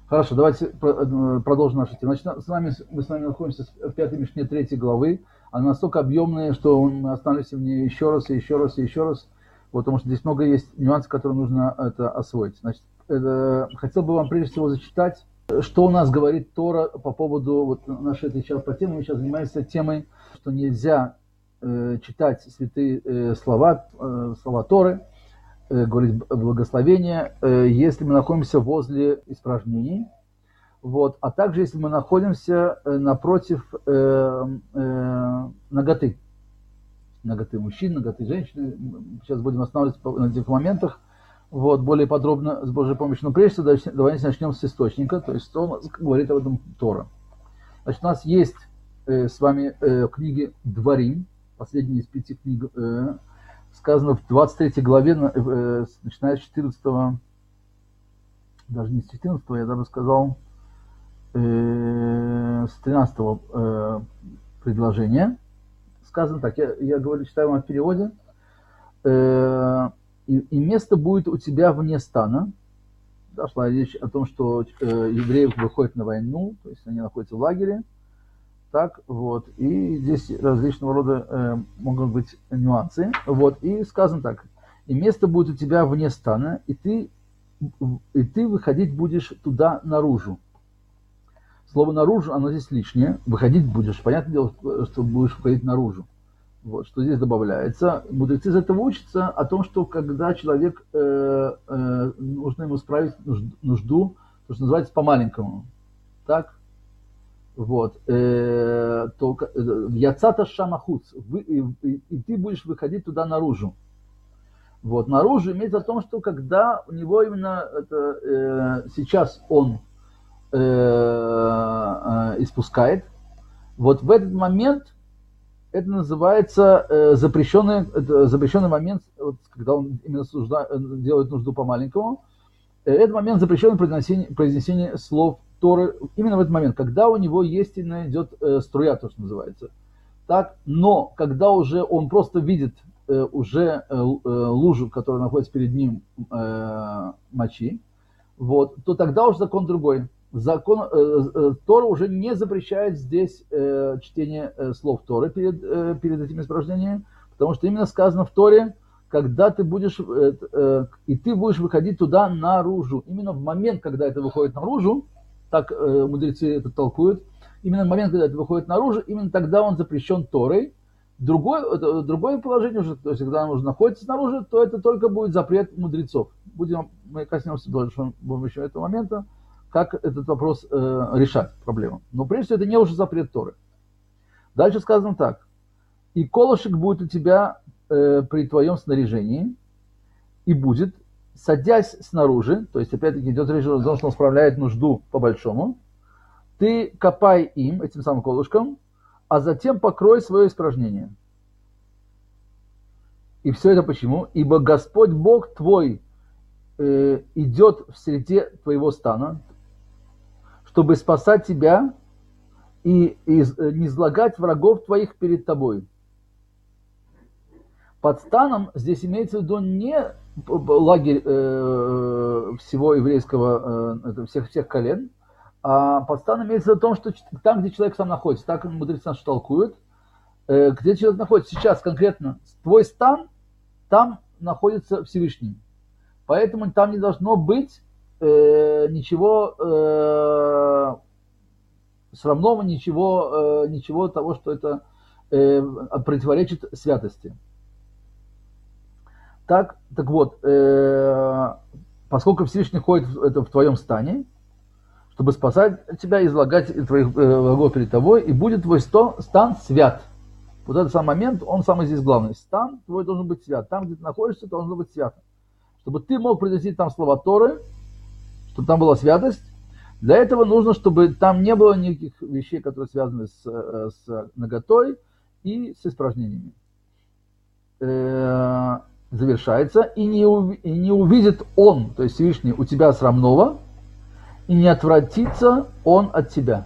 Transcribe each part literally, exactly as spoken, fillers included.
Хорошо, давайте продолжим нашу тему. Значит, с вами, мы с вами находимся в пятой Мишне третьей главы. Она настолько объемная, что мы останемся в ней еще раз, и еще раз, и еще раз. Вот, потому что здесь много есть нюансов, которые нужно это освоить. Значит, это, хотел бы вам прежде всего зачитать, что у нас говорит Тора по поводу вот, нашей этой сейчас по теме. Мы сейчас занимаемся темой, что нельзя э, читать святые э, слова, э, слова Торы, говорить благословение, если мы находимся возле испражнений, вот, а также если мы находимся напротив э, э, наготы, наготы мужчин, наготы женщин. Сейчас будем останавливаться на этих моментах, вот, более подробно с Божьей помощью. Но прежде всего давайте начнем с источника, то есть что говорит об этом Тора. Значит, у нас есть э, с вами э, книги Дворим, последняя из пяти книг, э, сказано в двадцать третьей главе, э, начиная с четырнадцатого, даже не с четырнадцатого, я даже сказал, э, с тринадцатого э, предложения. Сказано так, я, я говорю, читаю вам в переводе. Э, и, и место будет у тебя вне стана. Да, шла речь о том, что э, евреи выходят на войну, то есть они находятся в лагере. Так, вот, и здесь различного рода э, могут быть нюансы, вот, и сказано так, и место будет у тебя вне стана, и ты, и ты выходить будешь туда наружу. Слово наружу, оно здесь лишнее, выходить будешь, понятное дело, что будешь выходить наружу. Вот, что здесь добавляется. Мудрецы из этого учатся о том, что когда человек, э, э, нужно ему справить нужду, то, что называется, по-маленькому, так, вот, э, то яцата шамахуц, и, и, и ты будешь выходить туда наружу. Вот, наружу имеется в том, что когда у него именно это, э, сейчас он э, э, испускает, вот в этот момент это называется э, запрещенный, это запрещенный момент, вот, когда он именно сужда, делает нужду по-маленькому, э, это момент запрещенного произнесения, произнесения слов Торы именно в этот момент, когда у него есть именно идет э, струя, то, что называется. Так, но когда уже он просто видит э, уже э, лужу, которая находится перед ним, э, мочи, вот, то тогда уже закон другой. Закон, э, э, Тора уже не запрещает здесь э, чтение э, слов Торы перед, э, перед этим испражнением, потому что именно сказано в Торе, когда ты будешь, э, э, и ты будешь выходить туда наружу. Именно в момент, когда это выходит наружу, так э, мудрецы это толкуют, именно в момент, когда это выходит наружу, именно тогда он запрещен Торой. Другое, это, другое положение уже, то есть когда он уже находится снаружи, то это только будет запрет мудрецов. Будем, мы коснемся дольше еще этого момента, как этот вопрос э, решать, проблему. Но прежде всего это не уже запрет Торы. Дальше сказано так. И колышек будет у тебя э, при твоем снаряжении, и будет, садясь снаружи, то есть опять-таки идет речь о том, что он справляет нужду по-большому, ты копай им, этим самым колышком, а затем покрой свое испражнение. И все это почему? Ибо Господь Бог твой э, идет в среде твоего стана, чтобы спасать тебя и, и не излагать врагов твоих перед тобой. Под станом здесь имеется в виду не лагерь э, всего еврейского, э, всех, всех колен, а под станом имеется в том, что там, где человек сам находится, так мудрецы нас толкуют, э, где человек находится сейчас конкретно, твой стан, там находится Всевышний. Поэтому там не должно быть э, ничего э, срамного, ничего, э, ничего того, что это э, противоречит святости. Так, так вот, э, поскольку Всевышний ходит в, это, в твоем стане, чтобы спасать тебя, излагать твоих э, врагов перед тобой, и будет твой сто, стан свят. Вот этот самый момент, он самый здесь главный. Стан твой должен быть свят. Там, где ты находишься, должно быть свято. Чтобы ты мог произнести там слова Торы, чтобы там была святость. Для этого нужно, чтобы там не было никаких вещей, которые связаны с, с наготой и с испражнениями. Э, завершается, и не, ув... и не увидит он, то есть Всевышний, у тебя срамного, и не отвратится он от тебя.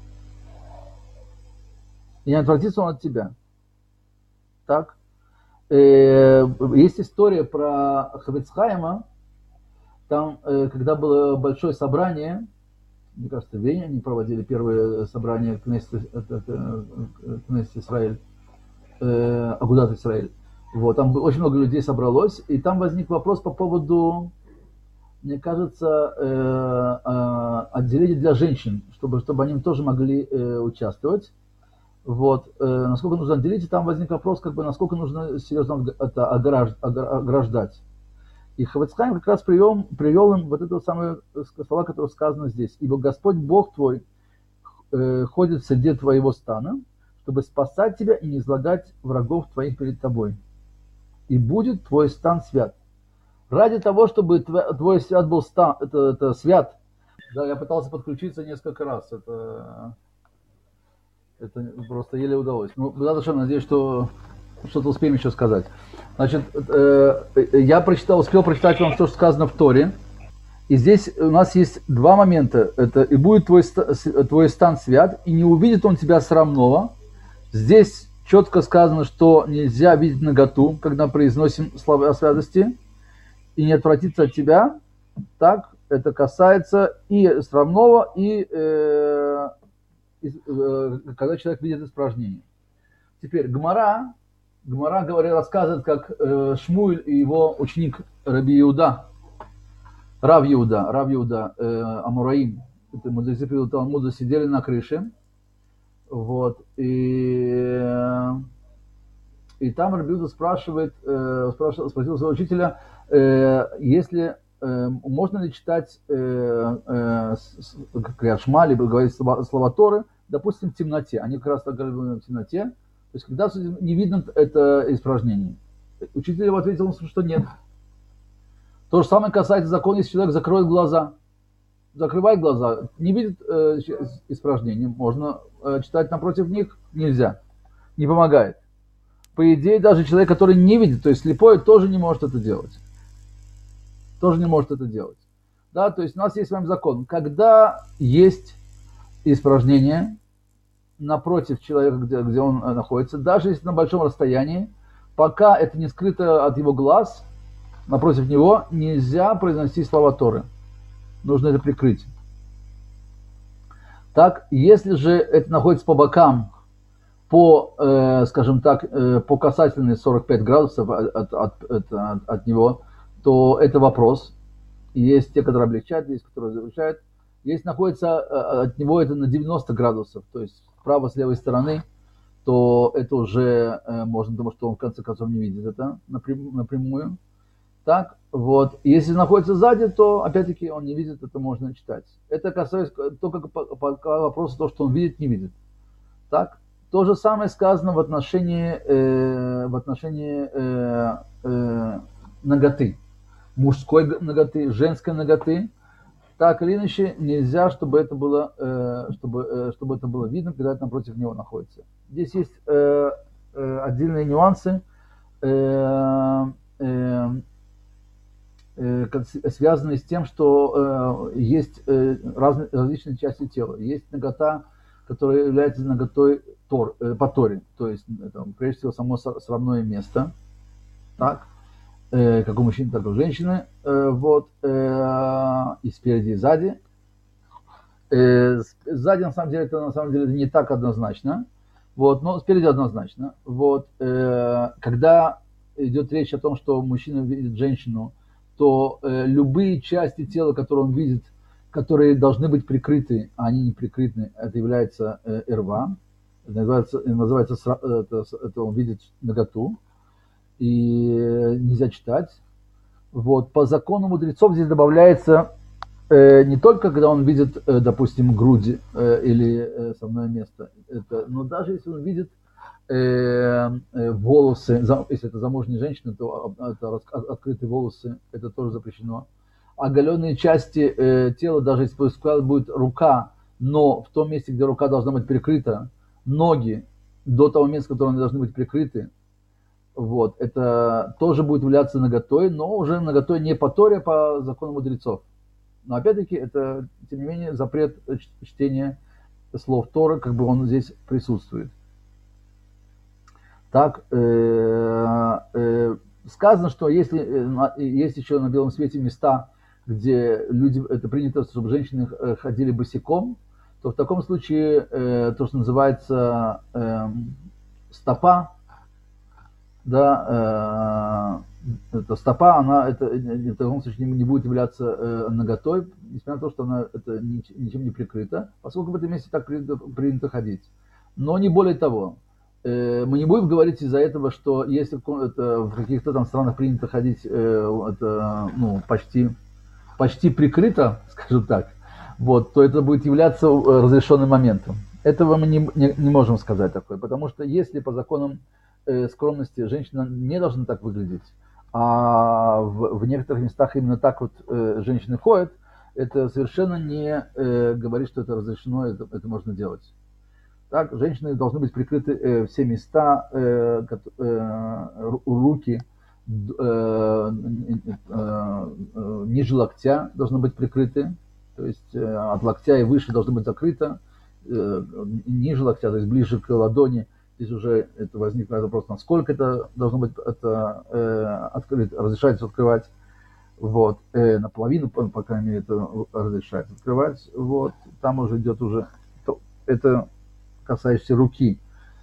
И не отвратится он от тебя. Так. Э, есть история про Хафец Хаима, там, э, когда было большое собрание, мне кажется, в Вене они проводили первое собрание Кнессет Исраэль, э, Агудат Исраэль. Вот, там очень много людей собралось, и там возник вопрос по поводу, мне кажется, э, э, отделения для женщин, чтобы, чтобы они тоже могли э, участвовать. Вот, э, насколько нужно отделить, и там возник вопрос, как бы, насколько нужно серьезно это огражд, ограждать. И Хафец Хаим как раз привел, привел им вот это самое слова, которые сказаны здесь. «Ибо Господь Бог твой э, ходит в среде твоего стана, чтобы спасать тебя и не излагать врагов твоих перед тобой. И будет твой стан свят». Ради того, чтобы твой свят был стан, это, это свят. Да, я пытался подключиться несколько раз. Это, это просто еле удалось. Ну, даже надеюсь, что что-то успеем еще сказать. Значит, э, я прочитал, успел прочитать вам то, что сказано в Торе. И здесь у нас есть два момента. Это «и будет твой, твой стан свят, и не увидит он тебя срамного». Здесь четко сказано, что нельзя видеть наготу, когда произносим слова о святости, и не отвратиться от тебя. Так, это касается и срамного, и, э, и э, когда человек видит испражнение. Теперь Гмара. Гмара говорит, рассказывает, как э, Шмуэль и его ученик Раби Иуда, Рав Иуда, Рав Иуда э, Амураим, это мудрецы Талмуда, сидели на крыше, вот, и, и там Раби Иуда спрашивает, э, спрашивал, спросил своего учителя, э, если э, можно ли читать э, э, как Шма, либо говорить слова, слова Торы, допустим, в темноте. Они как раз так говорили в темноте. То есть, когда не видно это испражнение. Учитель его ответил, что нет. То же самое касается закона, если человек закроет глаза. Закрывает глаза, не видит э, испражнений, можно э, читать напротив них, нельзя. Не помогает. По идее, даже человек, который не видит, то есть слепой, тоже не может это делать. Тоже не может это делать. Да, то есть у нас есть с вами закон. Когда есть испражнение напротив человека, где, где он находится, даже если на большом расстоянии, пока это не скрыто от его глаз, напротив него нельзя произносить слова Торы. Нужно это прикрыть. Так, если же это находится по бокам, по, э, скажем так, э, по касательной сорок пять градусов от, от, от, от, от него, то это вопрос. Есть те, которые облегчают, есть, которые запрещают. Если находится от него это на девяносто градусов, то есть справа, с левой стороны, то это уже э, можно думать, что он в конце концов не видит это напрям, напрямую. Так, вот. Если находится сзади, то опять-таки он не видит, это можно читать. Это касается только по, по, по вопросу того, что он видит, не видит. Так, то же самое сказано в отношении, э, в отношении э, э, наготы. Мужской наготы, женской наготы. Так или иначе, нельзя, чтобы это было, э, чтобы, э, чтобы это было видно, когда это напротив него находится. Здесь есть э, э, отдельные нюансы, э, э, э, связанные с тем, что э, есть э, разные, различные части тела. Есть нагота, которая является наготой тор, э, по Торе, то есть это, прежде всего само срамное место, так, э, как у мужчин, так и у женщины, э, вот, э, и спереди, и сзади. Э, сзади, на самом деле, это на самом деле не так однозначно, вот, но спереди однозначно. Вот, э, когда идет речь о том, что мужчина видит женщину, то э, любые части тела, которые он видит, которые должны быть прикрыты, а они не прикрыты, это является э, эрва, это называется, называется это, это он видит наготу, и нельзя читать. Вот, по закону мудрецов здесь добавляется э, не только когда он видит, э, допустим, груди э, или э, основное место, это, но даже если он видит э, э, волосы, за, если это замужняя женщина, то это открытые волосы, это тоже запрещено. Оголенные части э, тела, даже если пускай будет рука, но в том месте, где рука должна быть прикрыта, ноги до того места, в котором они должны быть прикрыты, вот, это тоже будет являться наготой, но уже наготой не по Торе, а по закону мудрецов. Но опять-таки это, тем не менее, запрет чтения слов Торы, как бы он здесь присутствует. Так, э, э, сказано, что если есть еще на белом свете места, где люди, это принято, чтобы женщины ходили босиком, то в таком случае э, то, что называется э, стопа, да, э, эта стопа, она это, в таком случае не, не будет являться э, наготой, несмотря на то, что она это ничем не прикрыта, поскольку в этом месте так принято, принято ходить. Но не более того. Э, мы не будем говорить из-за этого, что если это, в каких-то там странах принято ходить э, это, ну, почти, почти прикрыто, скажем так, вот, то это будет являться разрешенным моментом. Этого мы не, не, не можем сказать такое, потому что если по законам э, скромности женщина не должна так выглядеть, а в, в некоторых местах именно так вот э, женщины ходят, это совершенно не э, говорит, что это разрешено, это, это можно делать. Так, женщины должны быть прикрыты э, все места, э, э, руки, э, э, э, ниже локтя должны быть прикрыты. То есть э, от локтя и выше должно быть закрыто, э, ниже локтя, то есть ближе к ладони. Здесь уже это возникает вопрос, насколько это должно быть это, э, открыто, разрешается открывать. Вот, э, наполовину, по, по крайней мере, это разрешается открывать. Вот, там уже идет уже, то, это касающееся руки.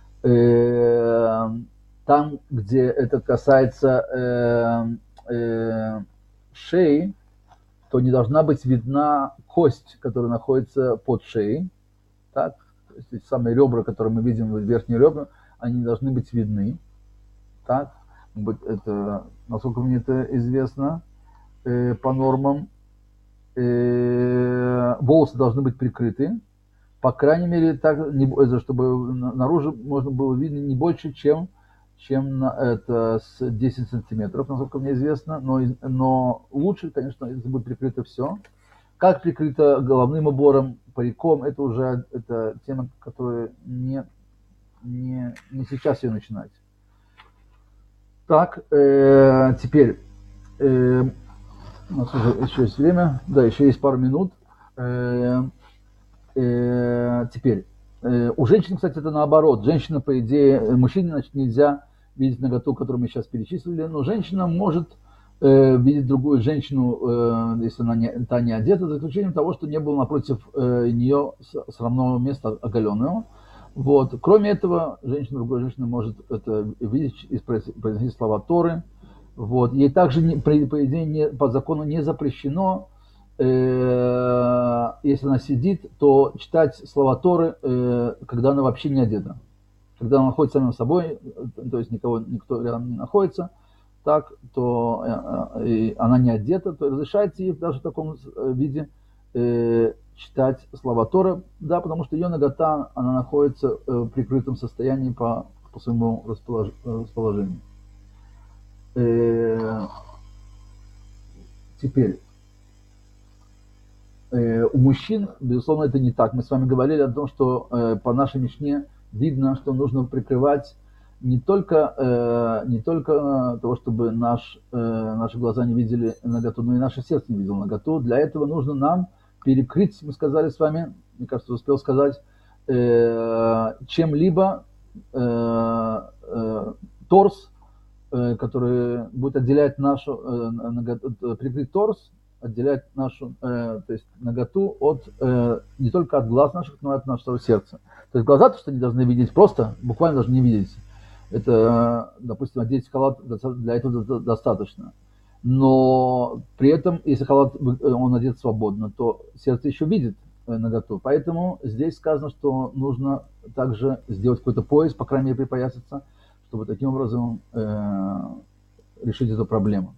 Э, там, где это касается э, э, шеи, то не должна быть видна кость, которая находится под шеей. Так? То есть самые ребра, которые мы видим, верхние ребра, они должны быть видны. Так? Это, насколько мне это известно, э, по нормам, э, волосы должны быть прикрыты. По крайней мере, так, чтобы наружу можно было видно не больше, чем чем это с десять сантиметров, насколько мне известно, но, но лучше, конечно, если будет прикрыто все. Как прикрыто головным убором, париком, это уже это тема, которая не, не, не сейчас ее начинать. Так, э, теперь, э, у нас уже еще есть время, да, еще есть пару минут. Э, э, теперь, э, у женщин, кстати, это наоборот. Женщина, по идее, мужчине, значит, нельзя видеть наготу, которую мы сейчас перечислили, но женщина может э, видеть другую женщину, э, если она не, та не одета, за исключением того, что не было напротив э, нее срамного места оголенного. Вот. Кроме этого, женщина, другая женщина может это видеть и произносить слова Торы. Вот. Ей также, не, по идее, не, по закону не запрещено, э, если она сидит, то читать слова Торы, э, когда она вообще не одета. Когда она находится самим собой, то есть никого, никто рядом не находится, так, то э, э, она не одета, то разрешается ей даже в таком виде э, читать слова Тора, да, потому что ее нагота, она находится э, в прикрытом состоянии по, по своему располож, расположению. Э, теперь, э, у мужчин, безусловно, это не так. Мы с вами говорили о том, что э, по нашей Мишне видно, что нужно прикрывать не только, э, не только того, чтобы наш, э, наши глаза не видели наготу, но и наше сердце не видело наготу. Для этого нужно нам перекрыть, мы сказали с вами, мне кажется, успел сказать, э, чем-либо э, э, торс, э, который будет отделять нашу, э, наготу, прикрыть торс, отделять нашу, э, то есть наготу от, э, не только от глаз наших, но и от нашего сердца. То есть глаза, то, что они должны видеть, просто, буквально даже не видеть. Это, допустим, одеть халат, для этого достаточно. Но при этом, если халат, он одет свободно, то сердце еще видит наготу. Поэтому здесь сказано, что нужно также сделать какой-то пояс, по крайней мере, припоясаться, чтобы таким образом э, решить эту проблему.